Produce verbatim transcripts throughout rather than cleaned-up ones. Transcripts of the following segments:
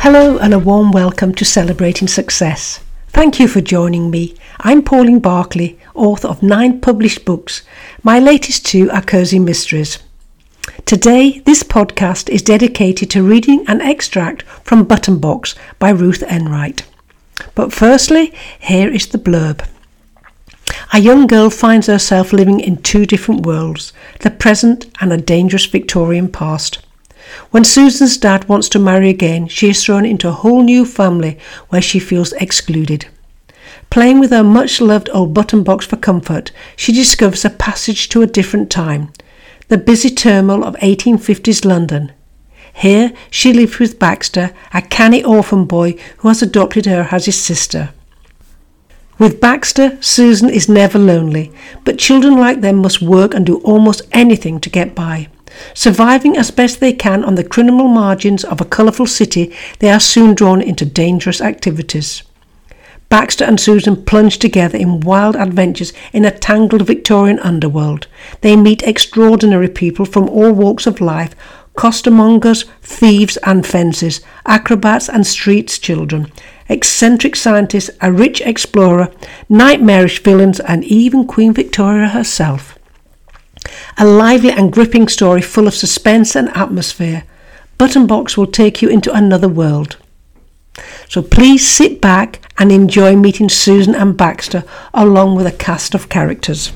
Hello and a warm welcome to Celebrating Success. Thank you for joining me. I'm Pauline Barclay, author of nine published books. My latest two are Cozy Mysteries. Today, this podcast is dedicated to reading an extract from Button Box by Ruth Enright. But firstly, here is the blurb. A young girl finds herself living in two different worlds, the present and a dangerous Victorian past. When Susan's dad wants to marry again, she is thrown into a whole new family where she feels excluded. Playing with her much-loved old button box for comfort, she discovers a passage to a different time, the busy turmoil of eighteen fifties London. Here she lives with Baxter, a canny orphan boy who has adopted her as his sister. With Baxter, Susan is never lonely, but children like them must work and do almost anything to get by. Surviving as best they can on the criminal margins of a colourful city, they are soon drawn into dangerous activities. Baxter and Susan plunge together in wild adventures in a tangled Victorian underworld. They meet extraordinary people from all walks of life, costermongers, thieves and fences, acrobats and street children, eccentric scientists, a rich explorer, nightmarish villains and even Queen Victoria herself. A lively and gripping story full of suspense and atmosphere. Button Box will take you into another world. So please sit back and enjoy meeting Susan and Baxter along with a cast of characters.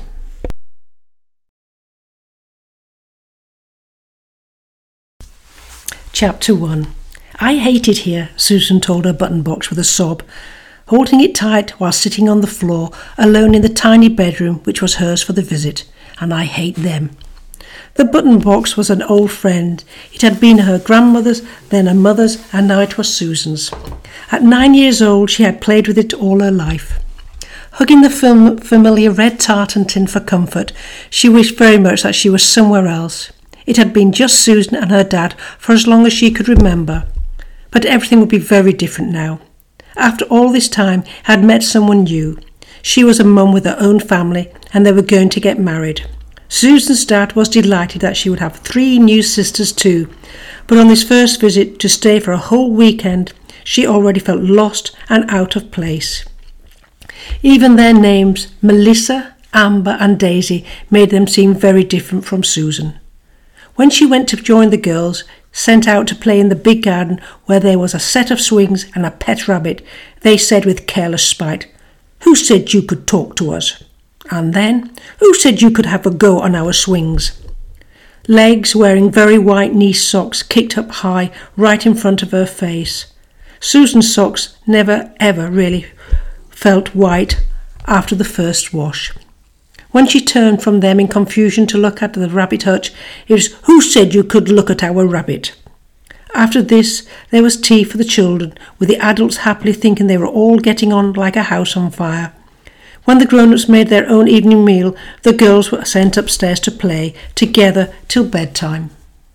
Chapter one. I hate it here, Susan told her button box with a sob, holding it tight while sitting on the floor, alone in the tiny bedroom which was hers for the visit. And I hate them. The button box was an old friend. It had been her grandmother's, then her mother's, and now it was Susan's. At nine years old, she had played with it all her life. Hugging the fam- familiar red tartan tin for comfort, she wished very much that she was somewhere else. It had been just Susan and her dad for as long as she could remember. But everything would be very different now. After all this time, had met someone new. She was a mum with her own family, and they were going to get married. Susan's dad was delighted that she would have three new sisters too, but on this first visit to stay for a whole weekend, she already felt lost and out of place. Even their names, Melissa, Amber and Daisy, made them seem very different from Susan. When she went to join the girls, sent out to play in the big garden where there was a set of swings and a pet rabbit, they said with careless spite, "Who said you could talk to us?" And then, "Who said you could have a go on our swings?" Legs wearing very white knee socks kicked up high right in front of her face. Susan's socks never ever really felt white after the first wash. When she turned from them in confusion to look at the rabbit hutch, it was, "Who said you could look at our rabbit?" After this, there was tea for the children, with the adults happily thinking they were all getting on like a house on fire. When the grown-ups made their own evening meal, the girls were sent upstairs to play together till bedtime.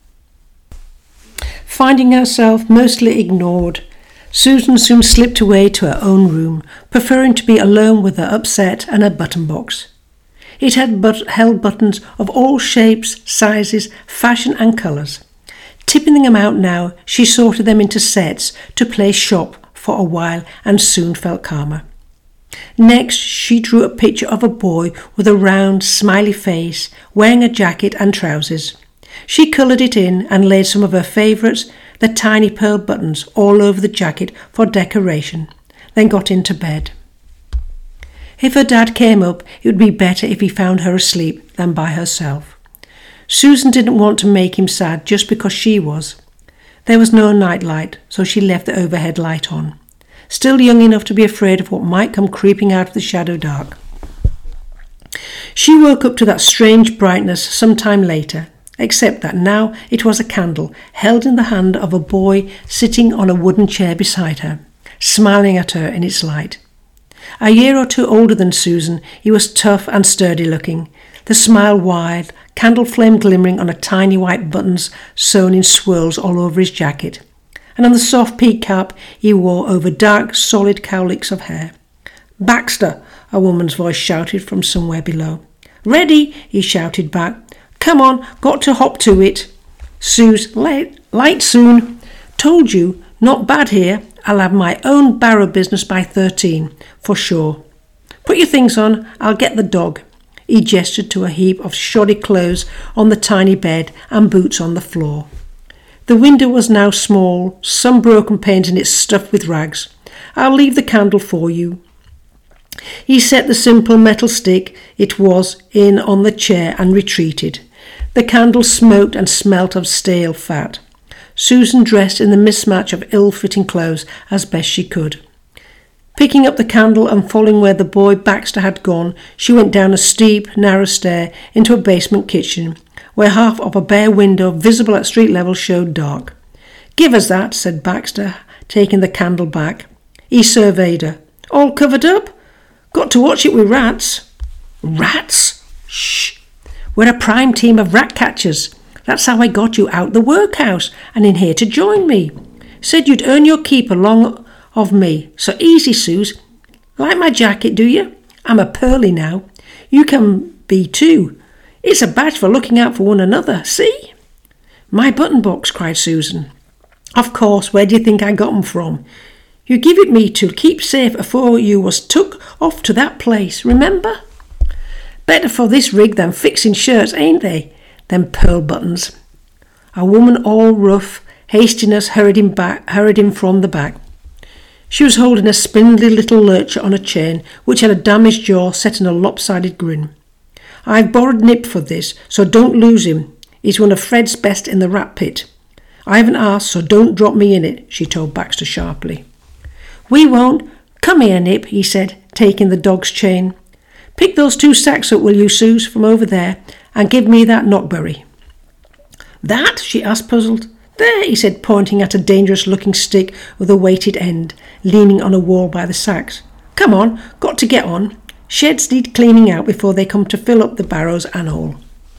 Finding herself mostly ignored, Susan soon slipped away to her own room, preferring to be alone with her upset and her button box. It had but held buttons of all shapes, sizes, fashion and colours. Tipping them out now, she sorted them into sets to play shop for a while and soon felt calmer. Next, she drew a picture of a boy with a round, smiley face, wearing a jacket and trousers. She coloured it in and laid some of her favourites, the tiny pearl buttons, all over the jacket for decoration, then got into bed. If her dad came up, it would be better if he found her asleep than by herself. Susan didn't want to make him sad just because she was. There was no night light, so she left the overhead light on. Still young enough to be afraid of what might come creeping out of the shadow dark. She woke up to that strange brightness some time later, except that now it was a candle held in the hand of a boy sitting on a wooden chair beside her, smiling at her in its light. A year or two older than Susan, he was tough and sturdy looking, the smile wide, candle flame glimmering on a tiny white buttons sewn in swirls all over his jacket, and on the soft peak cap he wore over dark, solid cowlicks of hair. "Baxter!" a woman's voice shouted from somewhere below. "Ready!" he shouted back. "Come on, got to hop to it." "Suze, light, light soon." "Told you, Not bad here. I'll have my own barrow business by thirteen, for sure. Put your things on, I'll get the dog. He gestured to a heap of shoddy clothes on the tiny bed and boots on the floor. The window was now small, some broken paint in it stuffed with rags. I'll leave the candle for you. He set the simple metal stick it was in on the chair and retreated. The candle smoked and smelt of stale fat. Susan dressed in the mismatch of ill-fitting clothes as best she could. Picking up the candle and following where the boy Baxter had gone, she went down a steep, narrow stair into a basement kitchen, where half of a bare window visible at street level showed dark. "Give us that," said Baxter, taking the candle back. He surveyed her. "All covered up? Got to watch it with rats." "Rats? Shh! We're a prime team of rat catchers. That's how I got you out the workhouse and in here to join me. Said you'd earn your keep along of me. So easy, Suze. Like my jacket, do you? I'm a pearly now. You can be too. It's a badge for looking out for one another, see?" "My button box," cried Susan. "Of course, where do you think I got 'em from? You give it me to keep safe afore you was took off to that place, remember? Better for this rig than fixing shirts, ain't they? Them pearl buttons." A woman all rough hastiness hurried him back, hurried him from the back. She was holding a spindly little lurcher on a chain which had a damaged jaw set in a lopsided grin. "I've borrowed Nip for this, so don't lose him. He's one of Fred's best in the rat pit. I haven't asked, so don't drop me in it," she told Baxter sharply. "We won't. Come here, Nip," he said, taking the dog's chain. "Pick those two sacks up, will you, Suze, from over there, and give me that knotberry." "That?" she asked, puzzled. "There," he said, pointing at a dangerous-looking stick with a weighted end, leaning on a wall by the sacks. "Come on, got to get on. Sheds need cleaning out before they come to fill up the barrows and all."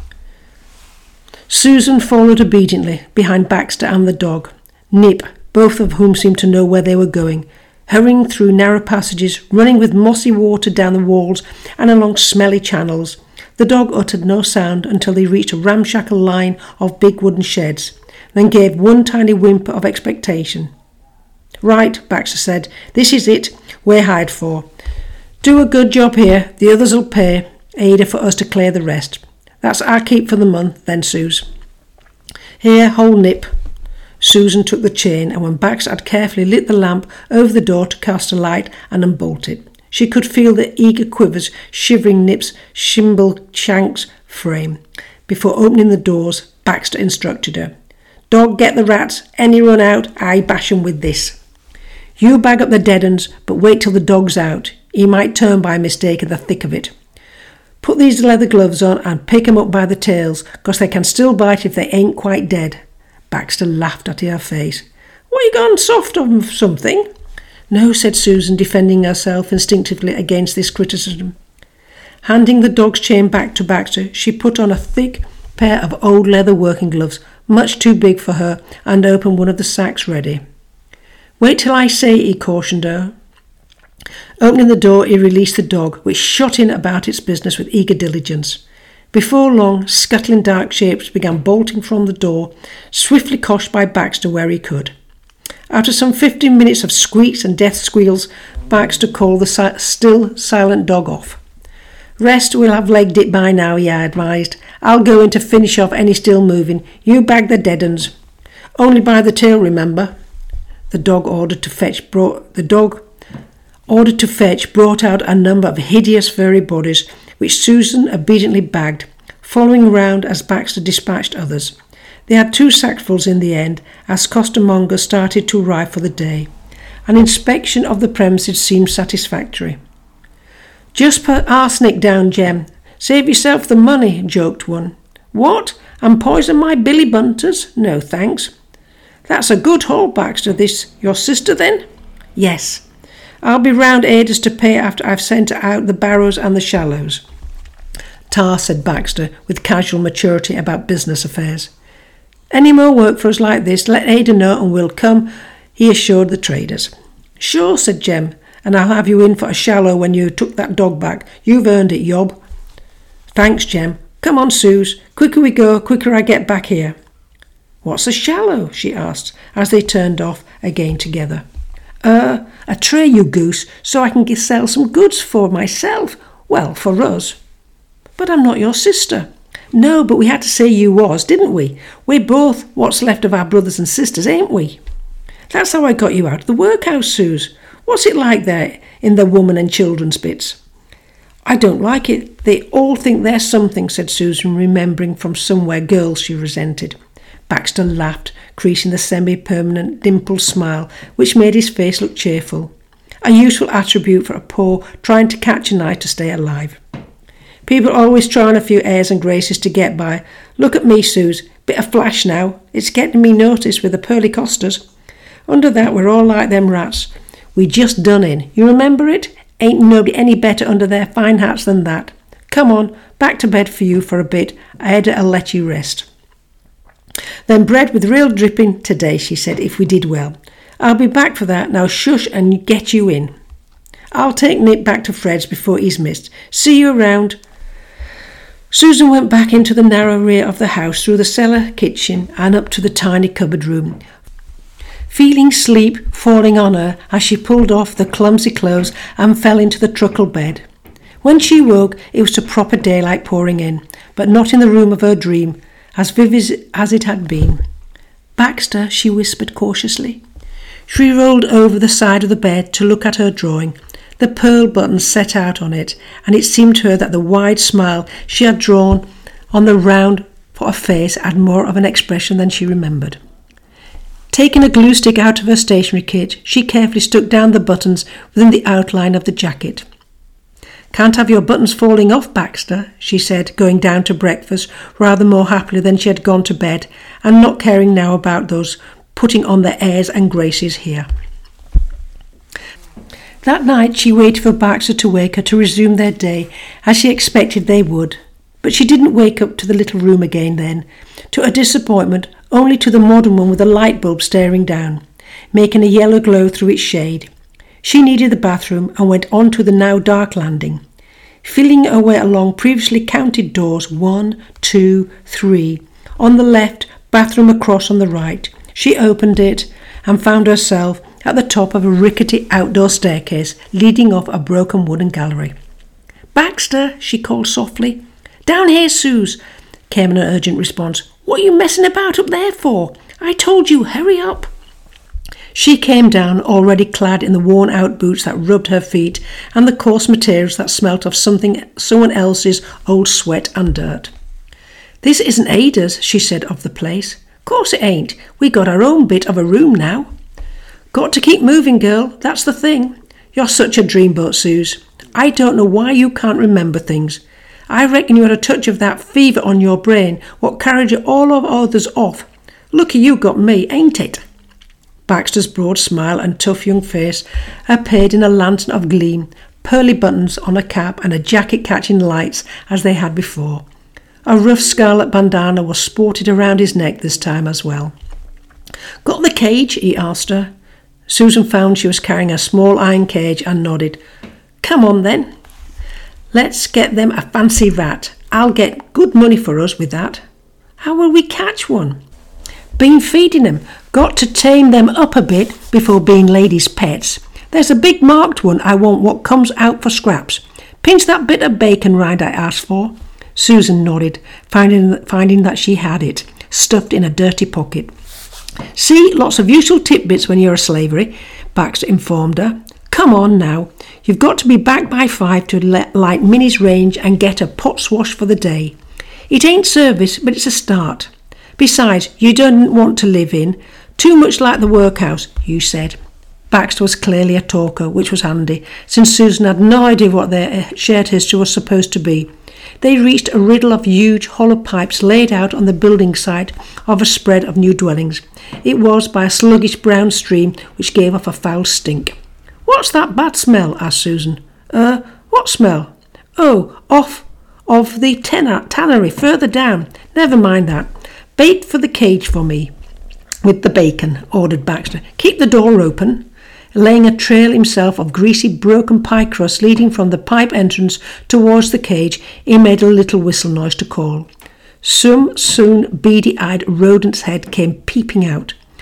Susan followed obediently behind Baxter and the dog. Nip, both of whom seemed to know where they were going, hurrying through narrow passages, running with mossy water down the walls and along smelly channels. The dog uttered no sound until they reached a ramshackle line of big wooden sheds, then gave one tiny whimper of expectation. "Right," Baxter said, "this is it we're hired for. Do a good job here, the others'll pay Ada for us to clear the rest. That's our keep for the month, then, Suze. Here, hold Nip." Susan took the chain, and when Baxter had carefully lit the lamp over the door to cast a light and unbolt it, she could feel the eager quivers shivering Nip's shimble-shanks frame. Before opening the doors, Baxter instructed her. "Dog, get the rats. Any run out, I bash 'em with this. You bag up the dead uns, but wait till the dog's out. He might turn by mistake in the thick of it. Put these leather gloves on and pick 'em up by the tails, 'cause they can still bite if they ain't quite dead." Baxter laughed at her face. "What, you gone soft of something?" "No," said Susan, defending herself instinctively against this criticism. Handing the dog's chain back to Baxter, she put on a thick pair of old leather working gloves, much too big for her, and opened one of the sacks ready. "Wait till I say," he cautioned her. Opening the door, he released the dog, which shot in about its business with eager diligence. Before long, scuttling dark shapes began bolting from the door, swiftly coshed by Baxter where he could. After some fifteen minutes of squeaks and death squeals, Baxter called the si- still silent dog off. "Rest will have legged it by now," he advised. "I'll go in to finish off any still moving. You bag the dead uns. Only by the tail, remember." The dog ordered to fetch brought the dog ordered to fetch brought out a number of hideous furry bodies, which Susan obediently bagged, following round as Baxter dispatched others. They had two sackfuls in the end, as costermongers started to arrive for the day. An inspection of the premises seemed satisfactory. "Just put arsenic down, Jem. Save yourself the money," joked one. "What? And poison my Billy Bunters? No, thanks." "That's a good haul, Baxter. This your sister, then?" "Yes. I'll be round Ada's to pay after I've sent out the barrows and the shallows." "Tar," said Baxter, with casual maturity about business affairs. "Any more work for us like this, let Ada know and we'll come," he assured the traders. "Sure," said Jem, "and I'll have you in for a shallow when you took that dog back. You've earned it, Yob." "Thanks, Jem. Come on, Suze. Quicker we go, quicker I get back here." "What's a shallow?" she asked, as they turned off, again together. Uh, a tray, you goose, so I can sell some goods for myself. Well, for us. But I'm not your sister. No, but we had to say you was, didn't we? We're both what's left of our brothers and sisters, ain't we? That's how I got you out of the workhouse, Suze. What's it like there in the woman and children's bits? I don't like it. They all think they're something, said Susan, remembering from somewhere girls she resented. Baxter laughed, creasing the semi-permanent dimpled smile which made his face look cheerful, a useful attribute for a poor trying to catch a night to stay alive. People always try on a few airs and graces to get by. Look at me, Suze. Bit of flash now. It's getting me noticed with the pearly costas. Under that, we're all like them rats. We just done in. You remember it? Ain't nobody any better under their fine hats than that. Come on, back to bed for you for a bit. I'll let you rest. Then bread with real dripping today, she said, if we did well. I'll be back for that. Now shush and get you in. I'll take Nick back to Fred's before he's missed. See you around. Susan went back into the narrow rear of the house, through the cellar kitchen and up to the tiny cupboard room, feeling sleep falling on her as she pulled off the clumsy clothes and fell into the truckle bed. When she woke, it was to proper daylight pouring in, but not in the room of her dream, as vivid as it had been. Baxter, she whispered cautiously. She rolled over the side of the bed to look at her drawing, the pearl buttons set out on it, and it seemed to her that the wide smile she had drawn on the round for a face had more of an expression than she remembered. Taking a glue stick out of her stationery kit, she carefully stuck down the buttons within the outline of the jacket. Can't have your buttons falling off, Baxter, she said, going down to breakfast rather more happily than she had gone to bed, and not caring now about those putting on their airs and graces here. That night she waited for Baxter to wake her to resume their day, as she expected they would. But she didn't wake up to the little room again then, to her disappointment, only to the modern one with a light bulb staring down, making a yellow glow through its shade. She needed the bathroom and went on to the now dark landing. Feeling her way along previously counted doors, one, two, three. On the left, bathroom across on the right. She opened it and found herself at the top of a rickety outdoor staircase leading off a broken wooden gallery. Baxter, she called softly. Down here, Suze, came an urgent response. What are you messing about up there for? I told you, hurry up. She came down, already clad in the worn-out boots that rubbed her feet and the coarse materials that smelt of something, someone else's old sweat and dirt. This isn't Ada's, she said of the place. Course it ain't. We got our own bit of a room now. Got to keep moving, girl. That's the thing. You're such a dreamboat, Suze. I don't know why you can't remember things. I reckon you had a touch of that fever on your brain, what carried you all of others off. Lucky you got me, ain't it? Baxter's broad smile and tough young face appeared in a lantern of gleam, pearly buttons on a cap and a jacket catching lights as they had before. A rough scarlet bandana was sported around his neck this time as well. Got the cage? He asked her. Susan found she was carrying a small iron cage and nodded. Come on then. Let's get them a fancy rat. I'll get good money for us with that. How will we catch one? Been feeding them. Got to tame them up a bit before being ladies' pets. There's a big marked one I want what comes out for scraps. Pinch that bit of bacon rind I asked for. Susan nodded, finding, finding that she had it, stuffed in a dirty pocket. See, lots of useful tidbits when you're a slavery, Baxter informed her. Come on now, you've got to be back by five to let, light Minnie's range and get a pot swash for the day. It ain't service, but it's a start. Besides, you don't want to live in. Too much like the workhouse, you said. Baxter was clearly a talker, which was handy, since Susan had no idea what their shared history was supposed to be. They reached a riddle of huge hollow pipes laid out on the building site of a spread of new dwellings. It was by a sluggish brown stream which gave off a foul stink. What's that bad smell? Asked Susan. Uh, what smell? Oh, off of the ten- tannery further down. Never mind that. Bait for the cage for me. With the bacon, ordered Baxter. Keep the door open. Laying a trail himself of greasy broken pie crust leading from the pipe entrance towards the cage, he made a little whistle noise to call. Some soon beady-eyed rodent's head came peeping out.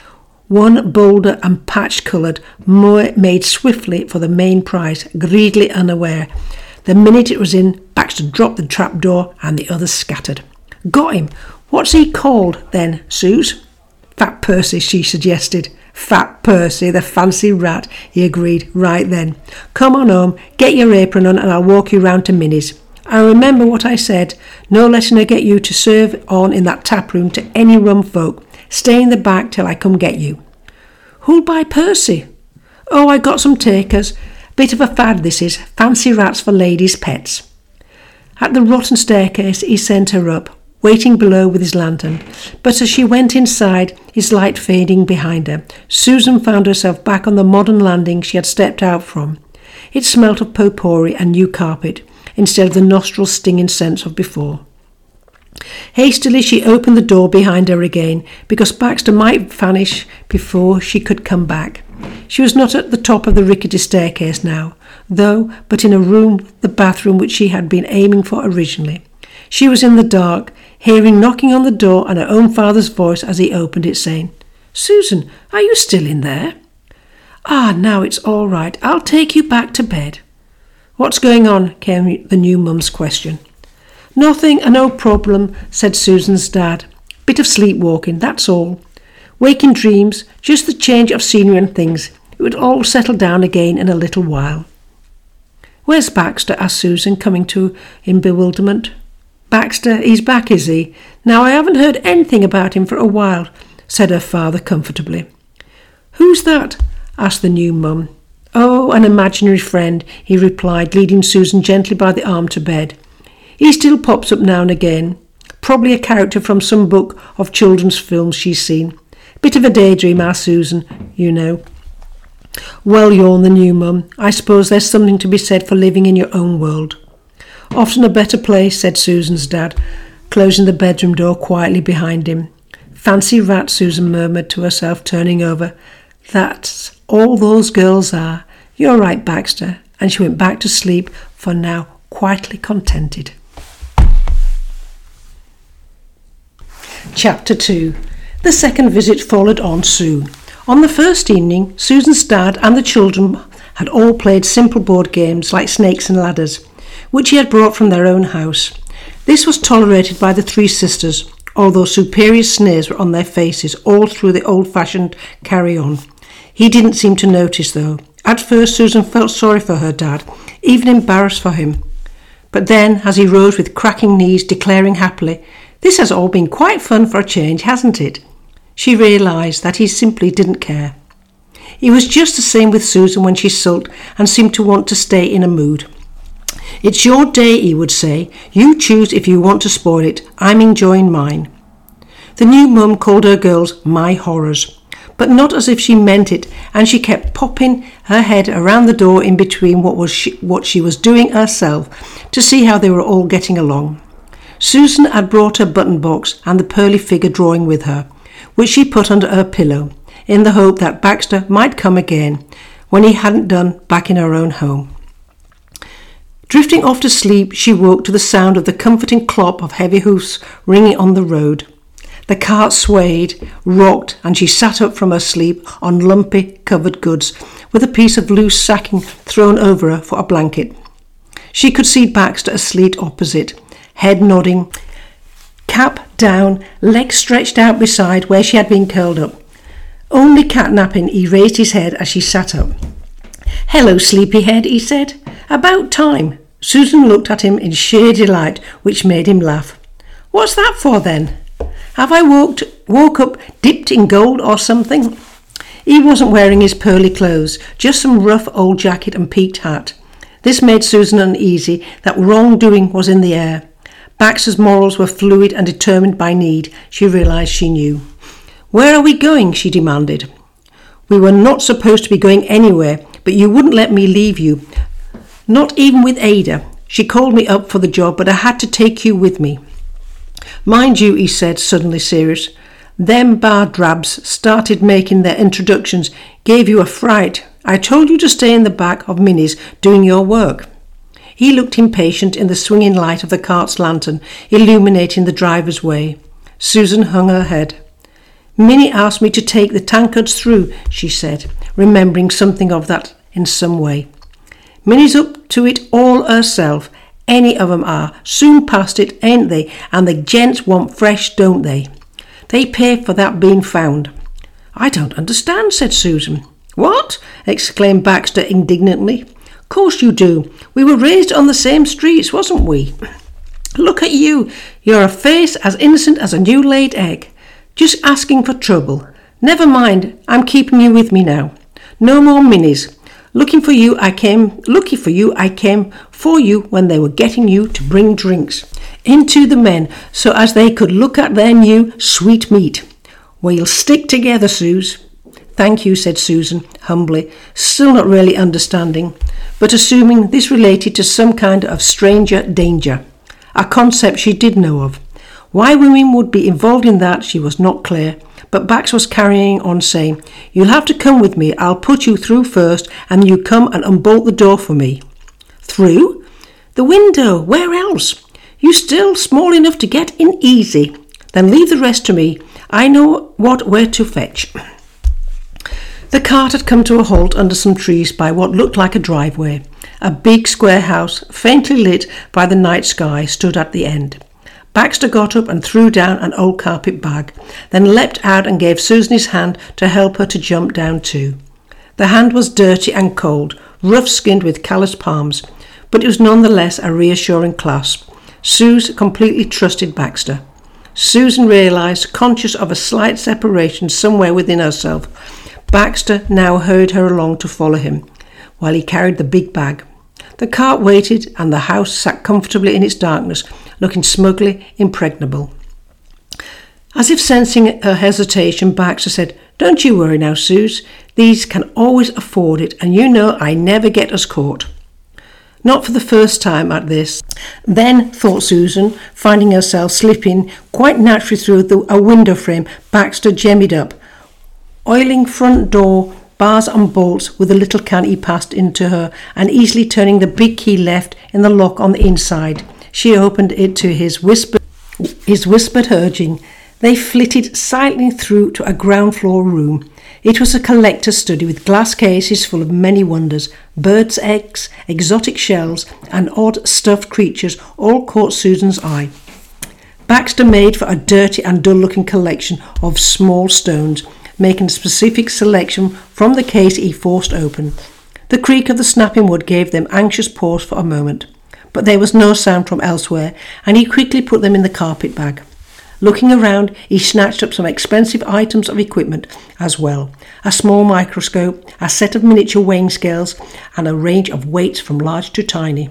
One bolder and patch-coloured made swiftly for the main prize, greedily unaware. The minute it was in, Baxter dropped the trapdoor and the others scattered. Got him. What's he called then, Suze? Fat Percy, she suggested. Fat Percy, the fancy rat, he agreed right then. Come on home, get your apron on and I'll walk you round to Minnie's. And remember what I said, no letting her get you to serve on in that tap room to any rum folk. Stay in the back till I come get you. Who'll buy Percy? Oh, I got some takers. Bit of a fad this is, fancy rats for ladies' pets. At the rotten staircase he sent her up, waiting below with his lantern, but as she went inside, his light fading behind her, Susan found herself back on the modern landing she had stepped out from. It smelt of potpourri and new carpet, instead of the nostril-stinging scents of before. Hastily she opened the door behind her again, because Baxter might vanish before she could come back. She was not at the top of the rickety staircase now, though, but in a room, the bathroom which she had been aiming for originally. She was in the dark, hearing knocking on the door and her own father's voice as he opened it, saying, "Susan, are you still in there?" "Ah, now it's all right. I'll take you back to bed." "What's going on?" came the new mum's question. "Nothing, a no problem," said Susan's dad. "Bit of sleepwalking, that's all. Waking dreams, just the change of scenery and things. It would all settle down again in a little while." "Where's Baxter?" asked Susan, coming to in bewilderment. "Baxter, he's back, is he? Now I haven't heard anything about him for a while," said her father comfortably. "Who's that?" asked the new mum. "Oh, an imaginary friend," he replied, leading Susan gently by the arm to bed. "He still pops up now and again. Probably a character from some book of children's films she's seen. Bit of a daydream, our Susan, you know." "Well," yawned the new mum, "I suppose there's something to be said for living in your own world." "Often a better place," said Susan's dad, closing the bedroom door quietly behind him. "Fancy rat," Susan murmured to herself, turning over. "That's all those girls are. You're right, Baxter." And she went back to sleep, for now quietly contented. Chapter two. The second visit followed on soon. On the first evening, Susan's dad and the children had all played simple board games like snakes and ladders, which he had brought from their own house. This was tolerated by the three sisters, although superior sneers were on their faces all through the old-fashioned carry-on. He didn't seem to notice, though. At first, Susan felt sorry for her dad, even embarrassed for him. But then, as he rose with cracking knees, declaring happily, "This has all been quite fun for a change, hasn't it?" she realised that he simply didn't care. He was just the same with Susan when she sulked and seemed to want to stay in a mood. "It's your day," he would say. "You choose if you want to spoil it. I'm enjoying mine." The new mum called her girls "my horrors," but not as if she meant it, and she kept popping her head around the door in between what was she, what she was doing herself to see how they were all getting along. Susan had brought her button box and the pearly figure drawing with her, which she put under her pillow, in the hope that Baxter might come again, when he hadn't done back in her own home. Drifting off to sleep, she woke to the sound of the comforting clop of heavy hoofs ringing on the road. The cart swayed, rocked, and she sat up from her sleep on lumpy covered goods, with a piece of loose sacking thrown over her for a blanket. She could see Baxter asleep opposite, head nodding, cap down, legs stretched out beside where she had been curled up. Only catnapping, he raised his head as she sat up. "Hello, sleepyhead," he said. "About time." Susan looked at him in sheer delight, which made him laugh. "What's that for, then? Have I woke, woke up dipped in gold or something?" He wasn't wearing his pearly clothes, just some rough old jacket and peaked hat. This made Susan uneasy that wrongdoing was in the air. Baxter's morals were fluid and determined by need, she realised she knew. "Where are we going?" she demanded. "We were not supposed to be going anywhere, but you wouldn't let me leave you. Not even with Ada. She called me up for the job, but I had to take you with me." "Mind you," he said, suddenly serious, "them bar drabs started making their introductions, gave you a fright. I told you to stay in the back of Minnie's doing your work." He looked impatient in the swinging light of the cart's lantern, illuminating the driver's way. Susan hung her head. Minnie asked me to take the tankards through, she said, remembering something of that in some way. Minnie's up to it all herself. Any of 'em are. Soon past it, ain't they? And the gents want fresh, don't they? They pay for that being found. I don't understand, said Susan. What? Exclaimed Baxter indignantly. Course you do. We were raised on the same streets, wasn't we? Look at you. You're a face as innocent as a new-laid egg. Just asking for trouble. Never mind, I'm keeping you with me now. No more Minnies. Looking for you, I came. Lucky for you, I came for you when they were getting you to bring drinks into the men, so as they could look at their new sweet meat. We'll stick together, Suze. Thank you, said Susan humbly, still not really understanding, but assuming this related to some kind of stranger danger, a concept she did know of. Why women would be involved in that she was not clear, but Bax was carrying on saying, You'll have to come with me. I'll put you through first, and you come and unbolt the door for me. Through? The window. Where else? You still small enough to get in easy. Then leave the rest to me. I know what where to fetch. The cart had come to a halt under some trees by what looked like a driveway. A big square house, faintly lit by the night sky, stood at the end. Baxter got up and threw down an old carpet bag, then leapt out and gave Susan his hand to help her to jump down too. The hand was dirty and cold, rough-skinned with calloused palms, but it was none the less a reassuring clasp. Suze completely trusted Baxter. Susan realised, conscious of a slight separation somewhere within herself. Baxter now hurried her along to follow him, while he carried the big bag. The cart waited, and the house sat comfortably in its darkness, looking smugly impregnable. As if sensing her hesitation, Baxter said, Don't you worry now, Suze. These can always afford it, and you know I never get us caught. Not for the first time at this. Then, thought Susan, finding herself slipping quite naturally through the, a window frame, Baxter jemmied up, oiling front door bars and bolts with the little can he passed into her, and easily turning the big key left in the lock on the inside. She opened it to his whispered, his whispered urging. They flitted silently through to a ground floor room. It was a collector's study with glass cases full of many wonders, birds' eggs, exotic shells, and odd stuffed creatures all caught Susan's eye. Baxter made for a dirty and dull-looking collection of small stones, making a specific selection from the case he forced open. The creak of the snapping wood gave them anxious pause for a moment, but there was no sound from elsewhere, and he quickly put them in the carpet bag. Looking around, he snatched up some expensive items of equipment as well, a small microscope, a set of miniature weighing scales, and a range of weights from large to tiny.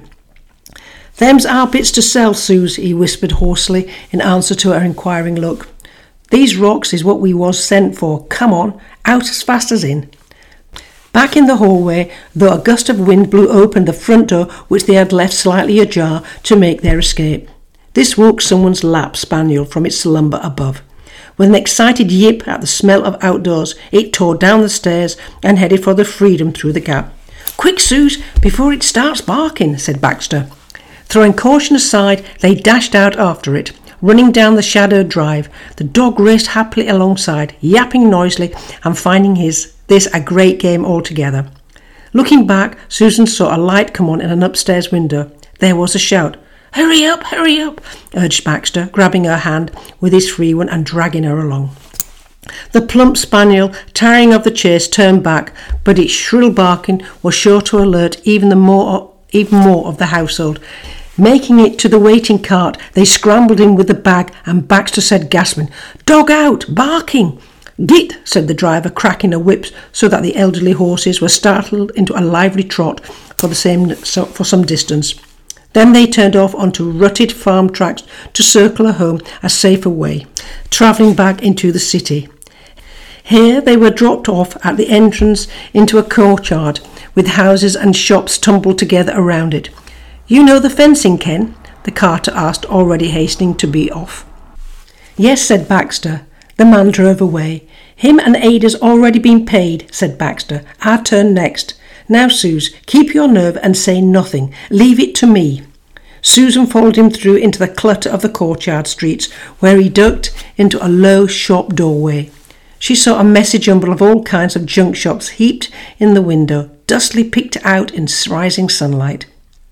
Them's our bits to sell, Suze, he whispered hoarsely in answer to her inquiring look. These rocks is what we was sent for. Come on, out as fast as in. Back in the hallway, though a gust of wind blew open the front door which they had left slightly ajar to make their escape. This woke someone's lap spaniel from its slumber above. With an excited yip at the smell of outdoors, it tore down the stairs and headed for the freedom through the gap. Quick, Suze, before it starts barking, said Baxter. Throwing caution aside, they dashed out after it. Running down the shadowed drive, the dog raced happily alongside, yapping noisily and finding his this a great game altogether. Looking back, Susan saw a light come on in an upstairs window. There was a shout. Hurry up, hurry up, urged Baxter, grabbing her hand with his free one and dragging her along. The plump spaniel, tiring of the chase, turned back, but its shrill barking was sure to alert even the more, even more of the household. Making it to the waiting cart, they scrambled in with the bag, and Baxter said, gasping, Dog out, barking. Git, said the driver, cracking her whips so that the elderly horses were startled into a lively trot for the same for some distance. Then they turned off onto rutted farm tracks to circle home a safer way, travelling back into the city. Here they were dropped off at the entrance into a courtyard with houses and shops tumbled together around it. You know the fencing, Ken? The carter asked, already hastening to be off. Yes, said Baxter. The man drove away. Him and Ada's already been paid, said Baxter. Our turn next. Now, Suze, keep your nerve and say nothing. Leave it to me. Susan followed him through into the clutter of the courtyard streets, where he ducked into a low shop doorway. She saw a messy jumble of all kinds of junk shops heaped in the window, dustily picked out in rising sunlight.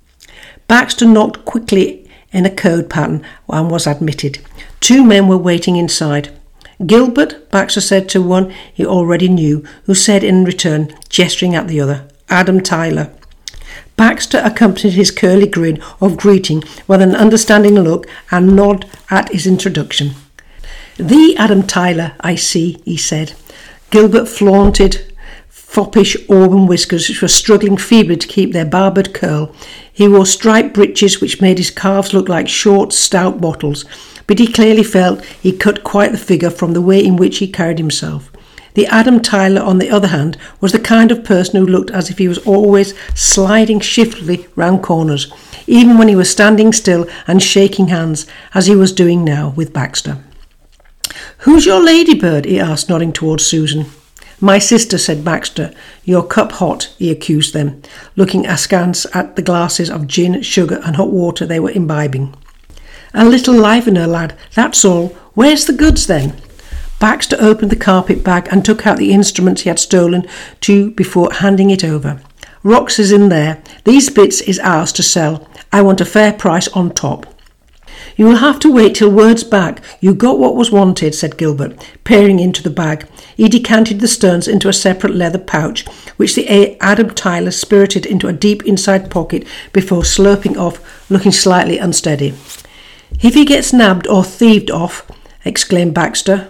Baxter knocked quickly in a code pattern and was admitted. Two men were waiting inside. Gilbert, Baxter said to one he already knew, who said in return, gesturing at the other, Adam Tyler. Baxter accompanied his curly grin of greeting with an understanding look and nod at his introduction. "The Adam Tyler, I see," he said. Gilbert flaunted foppish auburn whiskers which were struggling feebly to keep their barbered curl. He wore striped breeches which made his calves look like short, stout bottles, but he clearly felt he cut quite the figure from the way in which he carried himself. The Adam Tyler, on the other hand, was the kind of person who looked as if he was always sliding shiftily round corners, even when he was standing still and shaking hands, as he was doing now with Baxter. "Who's your ladybird?" he asked, nodding towards Susan. "My sister," said Baxter. "Your cup hot," he accused them, looking askance at the glasses of gin, sugar and hot water they were imbibing. "A little livener, lad, that's all. Where's the goods, then?" Baxter opened the carpet bag and took out the instruments he had stolen to before handing it over. "Rocks is in there. These bits is ours to sell. I want a fair price on top." "You will have to wait till word's back. You got what was wanted," said Gilbert, peering into the bag. He decanted the stones into a separate leather pouch, which the Adam Tyler spirited into a deep inside pocket before sloping off, looking slightly unsteady. "If he gets nabbed or thieved off," exclaimed Baxter.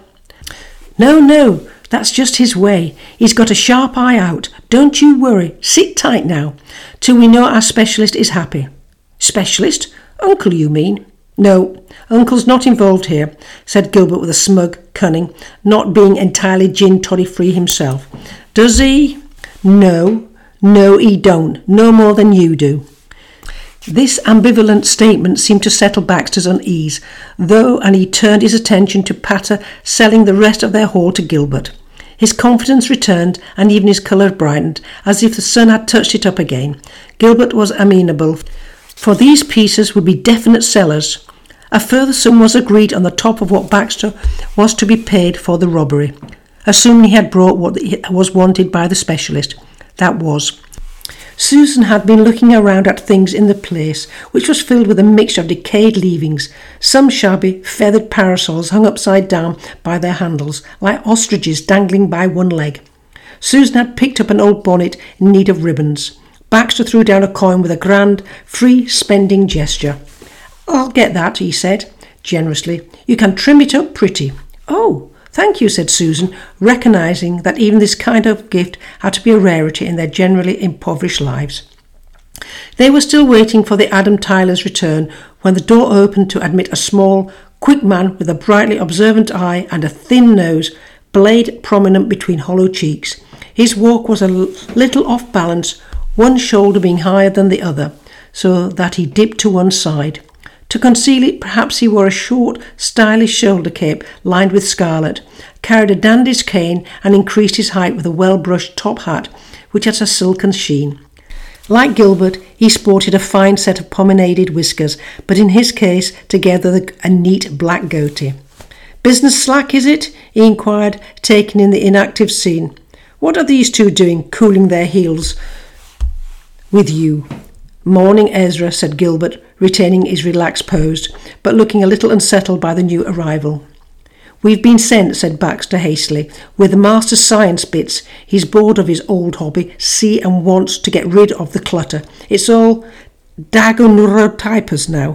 "No, no, that's just his way. He's got a sharp eye out. Don't you worry. Sit tight now, till we know our specialist is happy." "Specialist? Uncle, you mean?" "No, Uncle's not involved here," said Gilbert with a smug cunning, not being entirely gin-toddy-free himself. "Does he?" "No, no, he don't. No more than you do." This ambivalent statement seemed to settle Baxter's unease, though, and he turned his attention to Patter selling the rest of their haul to Gilbert. His confidence returned, and even his colour brightened, as if the sun had touched it up again. Gilbert was amenable, for these pieces would be definite sellers. A further sum was agreed on the top of what Baxter was to be paid for the robbery, assuming he had brought what was wanted by the specialist. That was. Susan had been looking around at things in the place, which was filled with a mixture of decayed leavings. Some shabby, feathered parasols hung upside down by their handles, like ostriches dangling by one leg. Susan had picked up an old bonnet in need of ribbons. Baxter threw down a coin with a grand, free-spending gesture. "I'll get that," he said, generously. "You can trim it up pretty." "Oh, thank you," said Susan, recognising that even this kind of gift had to be a rarity in their generally impoverished lives. They were still waiting for the Adam Tyler's return when the door opened to admit a small, quick man with a brightly observant eye and a thin nose, blade prominent between hollow cheeks. His walk was a little off balance, one shoulder being higher than the other, so that he dipped to one side. To conceal it, perhaps he wore a short, stylish shoulder cape lined with scarlet, carried a dandy's cane, and increased his height with a well-brushed top hat, which had a silken sheen. Like Gilbert, he sported a fine set of pomaded whiskers, but in his case, together a neat black goatee. "Business slack, is it?" he inquired, taking in the inactive scene. "What are these two doing, cooling their heels with you?" "Morning, Ezra," said Gilbert, retaining his relaxed pose, but looking a little unsettled by the new arrival. "We've been sent," said Baxter hastily, "with the master's science bits. He's bored of his old hobby, see, and wants to get rid of the clutter. It's all daguerreotypers now."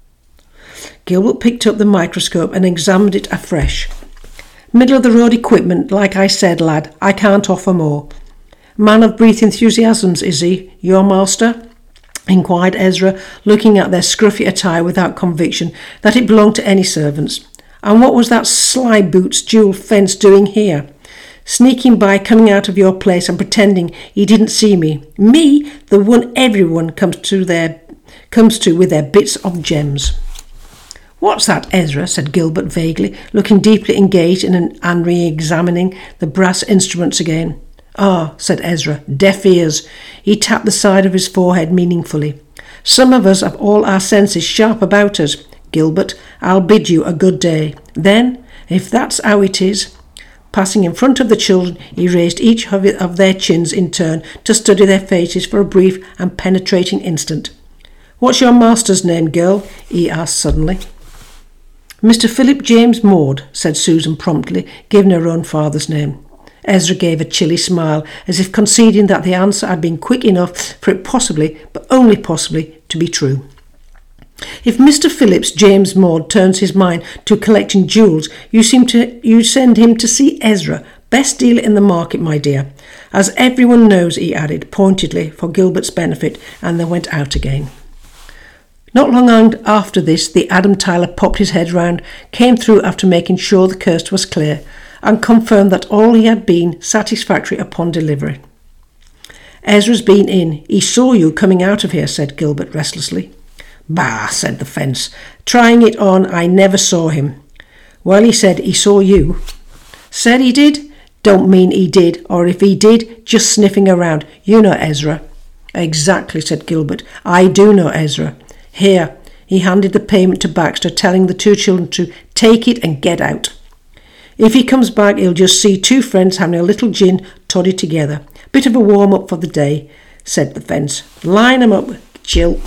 Gilbert picked up the microscope and examined it afresh. "Middle-of-the-road equipment, like I said, lad. I can't offer more." "Man of brief enthusiasms, is he, your master?" inquired Ezra, looking at their scruffy attire without conviction that it belonged to any servants. "And what was that sly boots Jewel Fence doing here? Sneaking by, coming out of your place and pretending he didn't see me. Me, the one everyone comes to their comes to with their bits of gems." "What's that, Ezra?" said Gilbert vaguely, looking deeply engaged in an, and re-examining the brass instruments again. "Ah," said Ezra, "deaf ears." He tapped the side of his forehead meaningfully. "Some of us have all our senses sharp about us. Gilbert, I'll bid you a good day. Then, if that's how it is..." Passing in front of the children, he raised each of, it, of their chins in turn to study their faces for a brief and penetrating instant. "What's your master's name, girl?" he asked suddenly. "Mister Philip James Maud," said Susan promptly, giving her own father's name. Ezra gave a chilly smile, as if conceding that the answer had been quick enough for it possibly, but only possibly, to be true. "If Mister Phillips James Maud turns his mind to collecting jewels, you seem to you send him to see Ezra, best dealer in the market, my dear. As everyone knows," he added pointedly for Gilbert's benefit, and then went out again. Not long after this, the Adam Tyler popped his head round, came through after making sure the coast was clear, and confirmed that all he had been satisfactory upon delivery. "Ezra's been in. He saw you coming out of here," said Gilbert restlessly. "Bah," said the fence. "Trying it on, I never saw him." "Well, he said he saw you." "Said he did? Don't mean he did, or if he did, just sniffing around. You know Ezra." "Exactly," said Gilbert. "I do know Ezra. Here." He handed the payment to Baxter, telling the two children to take it and get out. "If he comes back, he'll just see two friends having a little gin toddy together. Bit of a warm-up for the day," said the fence. "Line 'em up, Jill."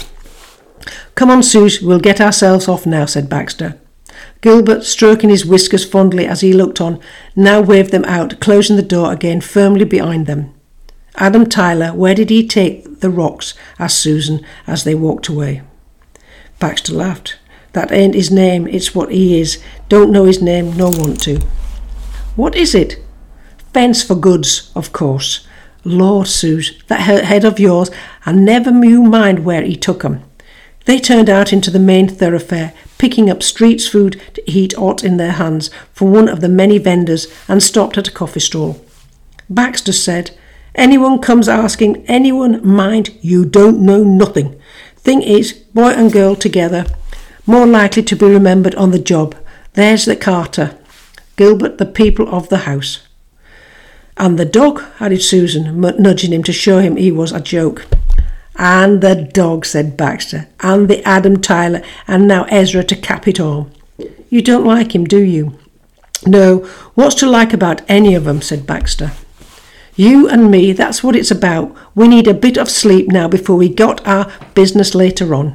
"Come on, Suze, we'll get ourselves off now," said Baxter. Gilbert, stroking his whiskers fondly as he looked on, now waved them out, closing the door again firmly behind them. "Adam Tyler, where did he take the rocks?" asked Susan as they walked away. Baxter laughed. "That ain't his name, it's what he is. Don't know his name, nor want to." "What is it?" "Fence for goods, of course." "Lord, Suze, that head of yours, I never you mind where he took 'em." They turned out into the main thoroughfare, picking up street food to eat hot in their hands from one of the many vendors, and stopped at a coffee stall. Baxter said, "Anyone comes asking anyone, mind, you don't know nothing. Thing is, boy and girl together, more likely to be remembered on the job. There's the carter. Gilbert, the people of the house." "And the dog," added Susan, nudging him to show him he was a joke. "And the dog," said Baxter, "and the Adam Tyler, and now Ezra to cap it all." "You don't like him, do you?" "No, what's to like about any of 'em?" said Baxter. "You and me, that's what it's about. We need a bit of sleep now before we got our business later on.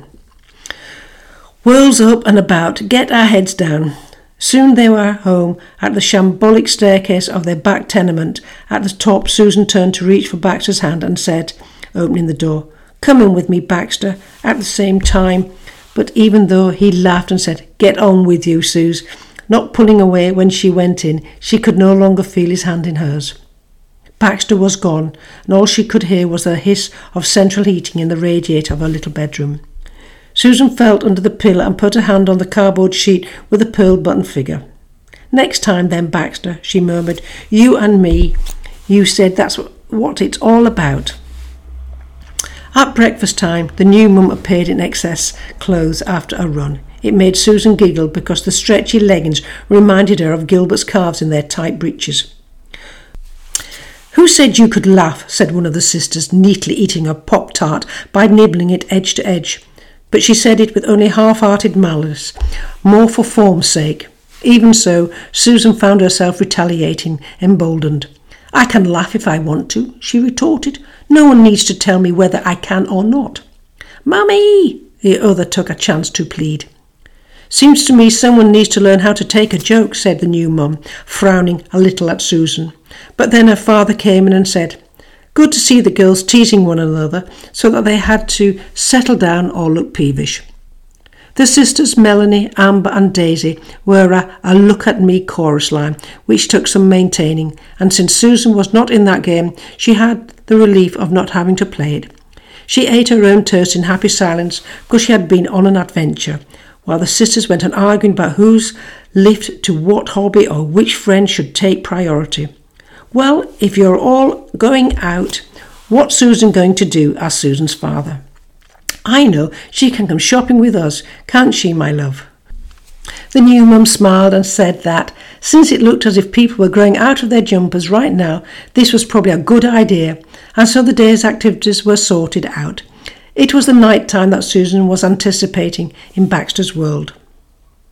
Whirls up and about, get our heads down." Soon they were home at the shambolic staircase of their back tenement. At the top, Susan turned to reach for Baxter's hand and said, opening the door, "Come in with me, Baxter," at the same time. But even though he laughed and said, "Get on with you, Suze," not pulling away when she went in, she could no longer feel his hand in hers. Baxter was gone, and all she could hear was the hiss of central heating in the radiator of her little bedroom. Susan felt under the pillow and put her hand on the cardboard sheet with the pearl button figure. "Next time then, Baxter," she murmured. "You and me. You said that's what it's all about." At breakfast time, the new mum appeared in excess clothes after a run. It made Susan giggle because the stretchy leggings reminded her of Gilbert's calves in their tight breeches. "Who said you could laugh?" said one of the sisters, neatly eating a Pop-Tart by nibbling it edge to edge. But she said it with only half-hearted malice, more for form's sake. Even so, Susan found herself retaliating, emboldened. "I can laugh if I want to," she retorted. "No one needs to tell me whether I can or not." "Mummy!" the other took a chance to plead. "Seems to me someone needs to learn how to take a joke," said the new mum, frowning a little at Susan. But then her father came in and said, "Good to see the girls teasing one another so that they had to settle down or look peevish." The sisters Melanie, Amber and Daisy were a, a look-at-me chorus line, which took some maintaining, and since Susan was not in that game, she had the relief of not having to play it. She ate her own toast in happy silence because she had been on an adventure, while the sisters went on arguing about whose lift to what hobby or which friend should take priority. "Well, if you're all going out, what's Susan going to do?" asked Susan's father. "I know, she can come shopping with us, can't she, my love?" The new mum smiled and said that, since it looked as if people were growing out of their jumpers right now, this was probably a good idea, and so the day's activities were sorted out. It was the night time that Susan was anticipating in Baxter's world.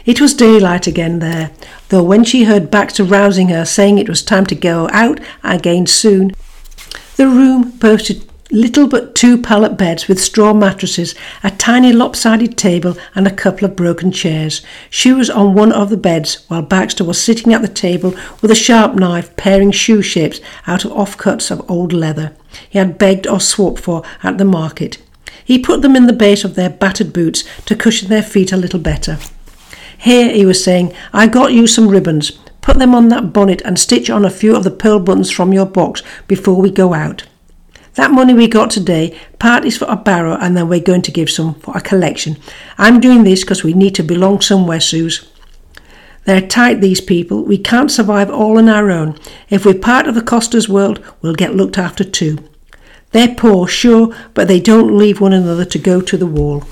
It was daylight again there, though when she heard Baxter rousing her, saying it was time to go out again soon. The room boasted little but two pallet beds with straw mattresses, a tiny lopsided table and a couple of broken chairs. She was on one of the beds, while Baxter was sitting at the table with a sharp knife paring shoe shapes out of offcuts of old leather he had begged or swapped for at the market. He put them in the base of their battered boots to cushion their feet a little better. "Here," he was saying, "I got you some ribbons. Put them on that bonnet and stitch on a few of the pearl buttons from your box before we go out. That money we got today, part is for a barrow and then we're going to give some for a collection. I'm doing this because we need to belong somewhere, Suze. They're tight, these people. We can't survive all on our own. If we're part of the Costas world, we'll get looked after too. They're poor, sure, but they don't leave one another to go to the wall.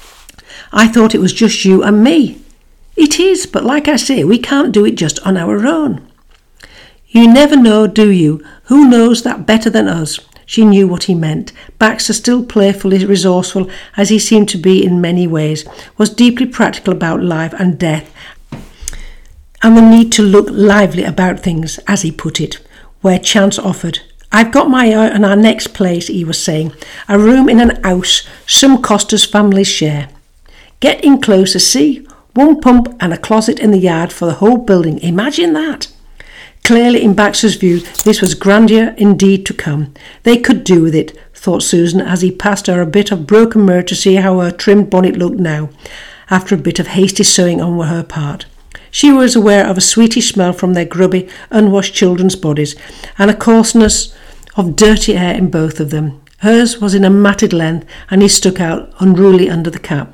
I thought it was just you and me. It is, but like I say, we can't do it just on our own." "You never know, do you? Who knows that better than us?" She knew what he meant. Baxter, still playfully resourceful as he seemed to be in many ways, was deeply practical about life and death and the need to look lively about things, as he put it, where chance offered. "I've got my eye on our next place," he was saying. "A room in an house some Costas families share. Get in closer, see? One pump and a closet in the yard for the whole building. Imagine that!" Clearly, in Baxter's view, this was grandeur indeed to come. They could do with it, thought Susan, as he passed her a bit of broken mirror to see how her trimmed bonnet looked now, after a bit of hasty sewing on her part. She was aware of a sweetish smell from their grubby, unwashed children's bodies, and a coarseness of dirty hair in both of them. Hers was in a matted length, and he stuck out unruly under the cap.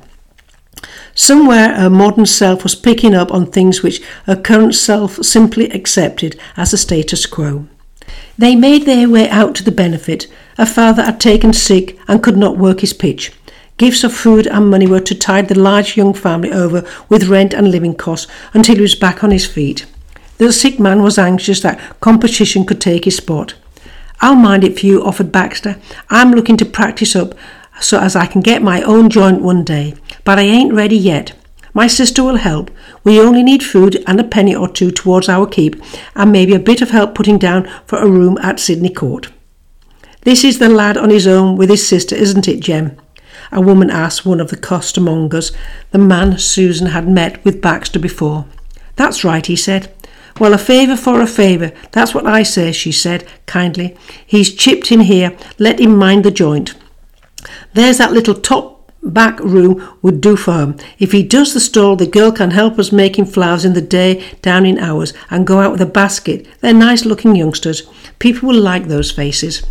Somewhere her modern self was picking up on things which her current self simply accepted as the status quo. They made their way out to the benefit. Her father had taken sick and could not work his pitch. Gifts of food and money were to tide the large young family over with rent and living costs until he was back on his feet. The sick man was anxious that competition could take his spot. "I'll mind it for you," offered Baxter. "I'm looking to practice up so as I can get my own joint one day, but I ain't ready yet. My sister will help. We only need food and a penny or two towards our keep, and maybe a bit of help putting down for a room at Sydney Court." "This is the lad on his own with his sister, isn't it, Jem?" a woman asked one of the costermongers, the man Susan had met with Baxter before. "That's right," he said. "Well, a favour for a favour, that's what I say," she said kindly. "He's chipped in here, let him mind the joint. There's that little top back room would do for him. If he does the stall, the girl can help us making flowers in the day down in ours and go out with a basket. They're nice-looking youngsters. People will like those faces."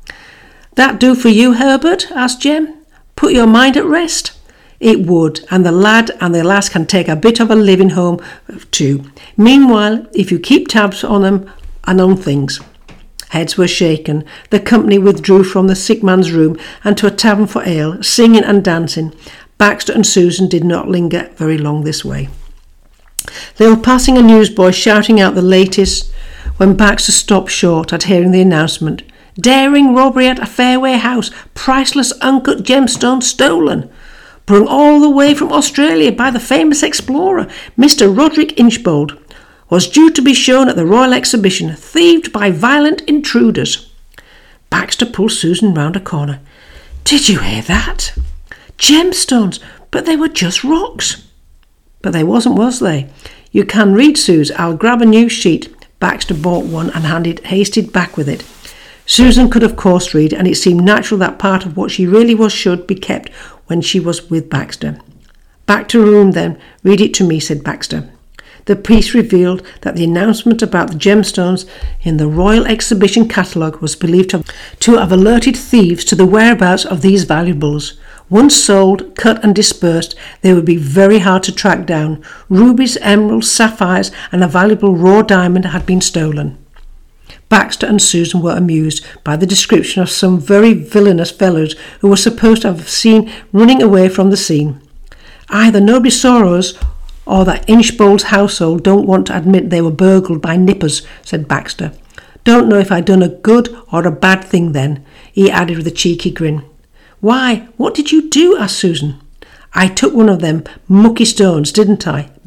"That do for you, Herbert?" asked Jem. "Put your mind at rest?" "It would, and the lad and the lass can take a bit of a living home too. Meanwhile, if you keep tabs on them and on things." Heads were shaken. The company withdrew from the sick man's room and to a tavern for ale, singing and dancing. Baxter and Susan did not linger very long this way. They were passing a newsboy shouting out the latest when Baxter stopped short at hearing the announcement. "Daring robbery at a Fairway house. Priceless uncut gemstones stolen. Brought all the way from Australia by the famous explorer, Mister Roderick Inchbold. Was due to be shown at the Royal Exhibition, thieved by violent intruders." Baxter pulled Susan round a corner. "Did you hear that? Gemstones, but they were just rocks." "But they wasn't, was they? You can read, Suze. I'll grab a new sheet." Baxter bought one and handed hasted back with it. Susan could of course read, and it seemed natural that part of what she really was should be kept when she was with Baxter. "Back to room then. Read it to me," said Baxter. The piece revealed that the announcement about the gemstones in the Royal Exhibition catalogue was believed to have alerted thieves to the whereabouts of these valuables. Once sold, cut and dispersed, they would be very hard to track down. Rubies, emeralds, sapphires and a valuable raw diamond had been stolen. Baxter and Susan were amused by the description of some very villainous fellows who were supposed to have seen running away from the scene. "Either nobody saw us, or that Inchbold's household don't want to admit they were burgled by nippers," said Baxter. "Don't know if I done a good or a bad thing then," he added with a cheeky grin. "Why, what did you do?" asked Susan. "I took one of them mucky stones, didn't I?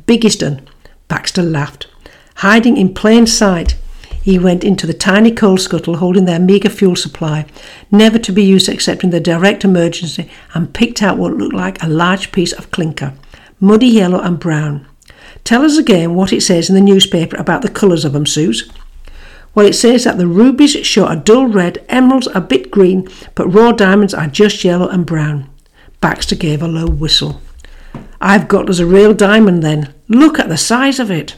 Biggest un. Baxter laughed. Hiding in plain sight, he went into the tiny coal scuttle holding their meagre fuel supply, never to be used except in the direct emergency, and picked out what looked like a large piece of clinker, muddy yellow and brown. Tell us again what it says in the newspaper about the colours of 'em, Suze. Well, it says that the rubies show a dull red, emeralds a bit green, but raw diamonds are just yellow and brown. Baxter gave a low whistle. I've got us a real diamond then. Look at the size of it.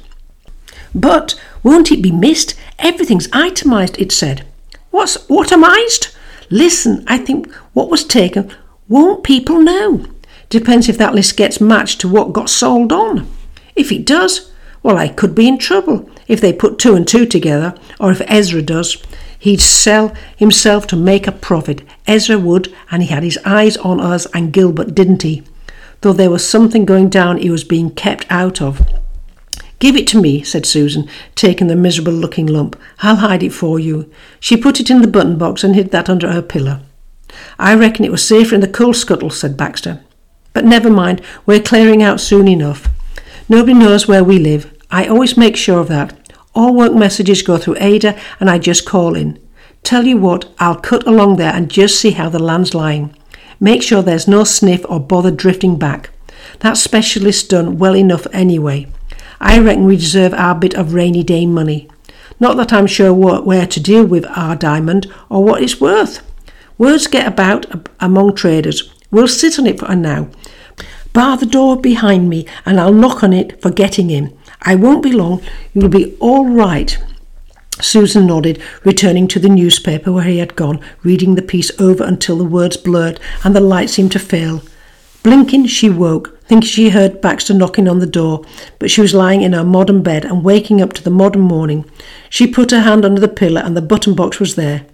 But won't it be missed? Everything's itemised, it said. What's itemised? Listen, I think what was taken, won't people know? Depends if that list gets matched to what got sold on. If it does, well, I could be in trouble if they put two and two together, or if Ezra does. He'd sell himself to make a profit. Ezra would, and he had his eyes on us and Gilbert, didn't he? Though there was something going down he was being kept out of. Give it to me, said Susan, taking the miserable-looking lump. I'll hide it for you. She put it in the button box and hid that under her pillow. I reckon it was safer in the coal scuttle, said Baxter. But never mind, we're clearing out soon enough. Nobody knows where we live. I always make sure of that. All work messages go through Ada and I just call in. Tell you what, I'll cut along there and just see how the land's lying. Make sure there's no sniff or bother drifting back. That specialist's done well enough anyway. I reckon we deserve our bit of rainy day money. Not that I'm sure what, where to deal with our diamond or what it's worth. Words get about among traders. We'll sit on it for now. Bar the door behind me and I'll knock on it for getting in. I won't be long. You'll be all right. Susan nodded, returning to the newspaper where he had gone, reading the piece over until the words blurred and the light seemed to fail. Blinking, she woke, thinking she heard Baxter knocking on the door, but she was lying in her modern bed and waking up to the modern morning. She put her hand under the pillow and the button box was there.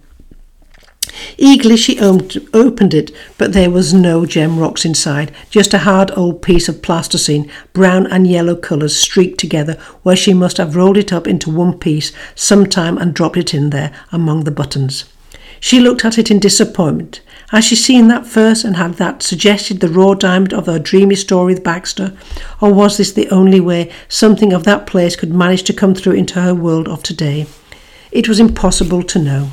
Eagerly she opened it, but there was no gem rocks inside, just a hard old piece of plasticine, brown and yellow colours streaked together, where she must have rolled it up into one piece sometime and dropped it in there among the buttons. She looked at it in disappointment. Had she seen that first, and had that suggested the raw diamond of her dreamy story with Baxter? Or was this the only way something of that place could manage to come through into her world of today? It was impossible to know.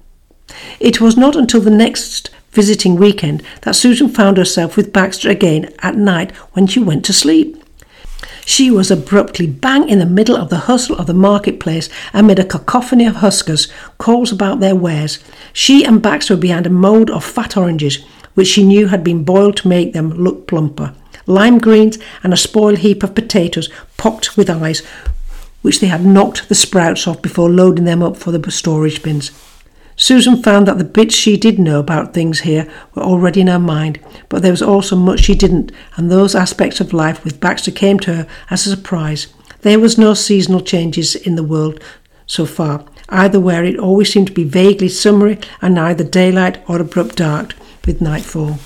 It was not until the next visiting weekend that Susan found herself with Baxter again at night when she went to sleep. She was abruptly bang in the middle of the hustle of the marketplace amid a cacophony of huskers, calls about their wares. She and Baxter were behind a mould of fat oranges, which she knew had been boiled to make them look plumper, lime greens and a spoiled heap of potatoes pocked with eyes, which they had knocked the sprouts off before loading them up for the storage bins. Susan found that the bits she did know about things here were already in her mind, but there was also much she didn't, and those aspects of life with Baxter came to her as a surprise. There was no seasonal changes in the world so far, either where it always seemed to be vaguely summery and neither daylight or abrupt dark with nightfall.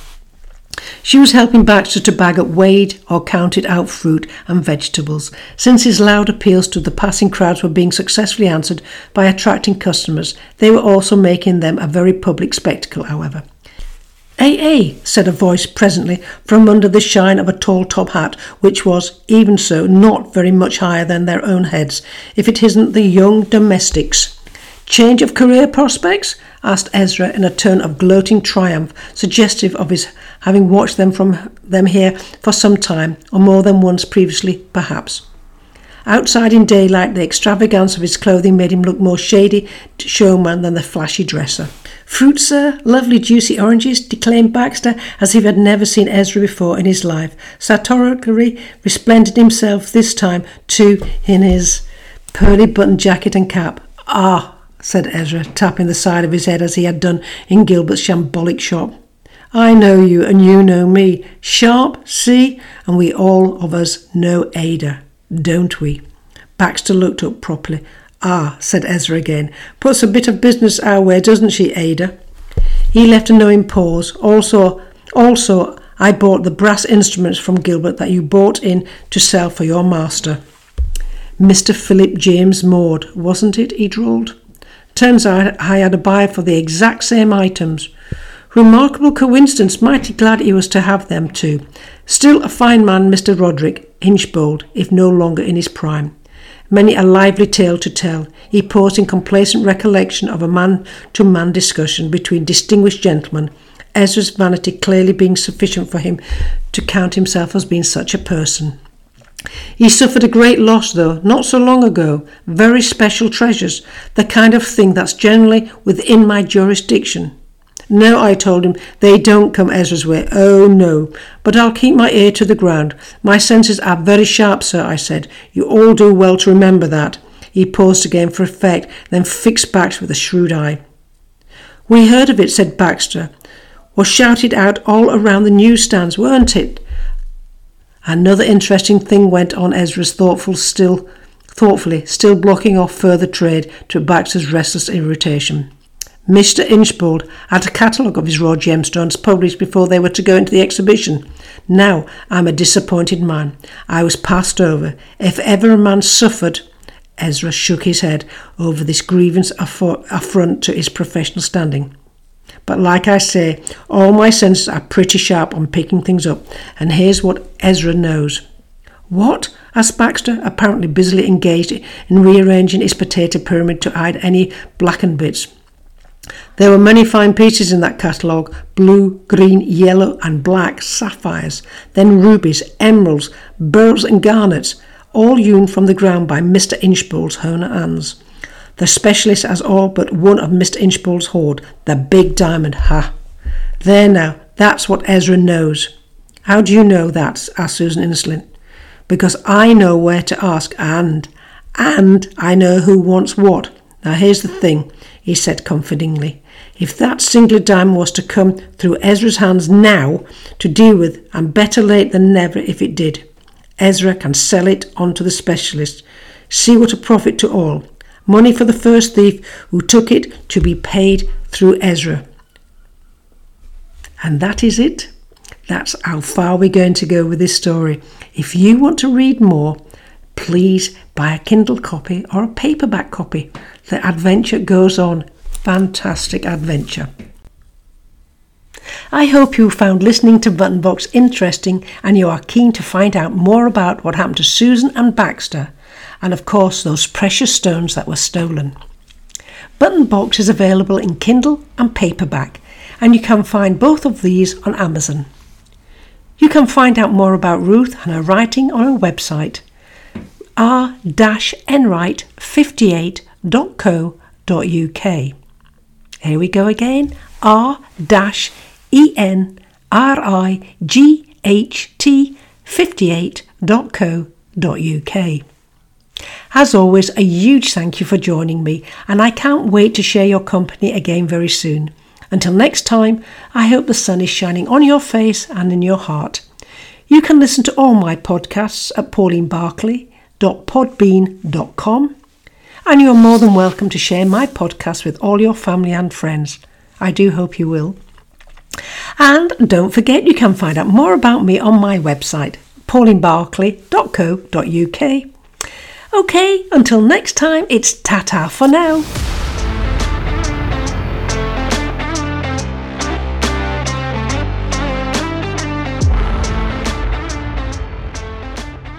She was helping Baxter to bag up weighed or counted out fruit and vegetables, since his loud appeals to the passing crowds were being successfully answered by attracting customers. They were also making them a very public spectacle, however. "Eh, eh," said a voice presently from under the shine of a tall top hat, which was, even so, not very much higher than their own heads, "if it isn't the young domestics." "Change of career prospects?" asked Ezra in a tone of gloating triumph, suggestive of his having watched them from them here for some time, or more than once previously, perhaps. Outside in daylight, the extravagance of his clothing made him look more shady showman than the flashy dresser. "Fruit, sir? Lovely juicy oranges," declaimed Baxter, as if he had never seen Ezra before in his life, satirically resplendent himself this time, too, in his pearly buttoned jacket and cap. "Ah," said Ezra, tapping the side of his head as he had done in Gilbert's shambolic shop. "I know you, and you know me. Sharp, see? And we all of us know Ada, don't we?" Baxter looked up properly. "Ah," said Ezra again. "Puts a bit of business our way, doesn't she, Ada?" He left a knowing pause. Also, also, I bought the brass instruments from Gilbert that you bought in to sell for your master. Mister Philip James Maud, wasn't it? He drawled. "Turns out I had a buyer for the exact same items." Remarkable coincidence, mighty glad he was to have them too. Still a fine man, Mister Roderick Inchbald, if no longer in his prime. Many a lively tale to tell. He paused in complacent recollection of a man-to-man discussion between distinguished gentlemen, Ezra's vanity clearly being sufficient for him to count himself as being such a person. He suffered a great loss, though, not so long ago. Very special treasures, the kind of thing that's generally within my jurisdiction. No, I told him, they don't come Ezra's way. Oh, no. But I'll keep my ear to the ground. My senses are very sharp, sir, I said. You all do well to remember that. He paused again for effect, then fixed Baxter with a shrewd eye. We heard of it, said Baxter. Was shouted out all around the newsstands, weren't it? Another interesting thing went on, Ezra's thoughtful still, thoughtfully, still blocking off further trade to Baxter's restless irritation. Mister Inchbald had a catalogue of his raw gemstones published before they were to go into the exhibition. Now I'm a disappointed man. I was passed over. If ever a man suffered, Ezra shook his head over this grievous affront to his professional standing. But like I say, all my senses are pretty sharp on picking things up, and here's what Ezra knows. What? Asked Baxter, apparently busily engaged in rearranging his potato pyramid to hide any blackened bits. There were many fine pieces in that catalogue, blue, green, yellow and black sapphires, then rubies, emeralds, beryls and garnets, all hewn from the ground by Mister Inchbald's own hands. The specialist has all but one of Mister Inchbald's hoard, the big diamond, ha! There now, that's what Ezra knows. How do you know that? Asked Susan innocently. Because I know where to ask, and, and I know who wants what. Now here's the thing, he said confidingly. If that singular diamond was to come through Ezra's hands now to deal with, and better late than never if it did, Ezra can sell it on to the specialist. See what a profit to all. Money for the first thief who took it to be paid through Ezra. And that is it. That's how far we're going to go with this story. If you want to read more, please buy a Kindle copy or a paperback copy. The adventure goes on. Fantastic adventure. I hope you found listening to Button Box interesting and you are keen to find out more about what happened to Susan and Baxter, and of course those precious stones that were stolen. Button Box is available in Kindle and paperback, and you can find both of these on Amazon. You can find out more about Ruth and her writing on her website, r dash enright fifty-eight dot co dot uk. Here we go again, r dash e n r i g h t fifty-eight dot co dot uk. As always, a huge thank you for joining me, and I can't wait to share your company again very soon. Until next time, I hope the sun is shining on your face and in your heart. You can listen to all my podcasts at pauline barclay dot podbean dot com, and you are more than welcome to share my podcast with all your family and friends. I do hope you will. And don't forget, you can find out more about me on my website, pauline barclay dot co dot uk. Okay, until next time, it's ta-ta for now.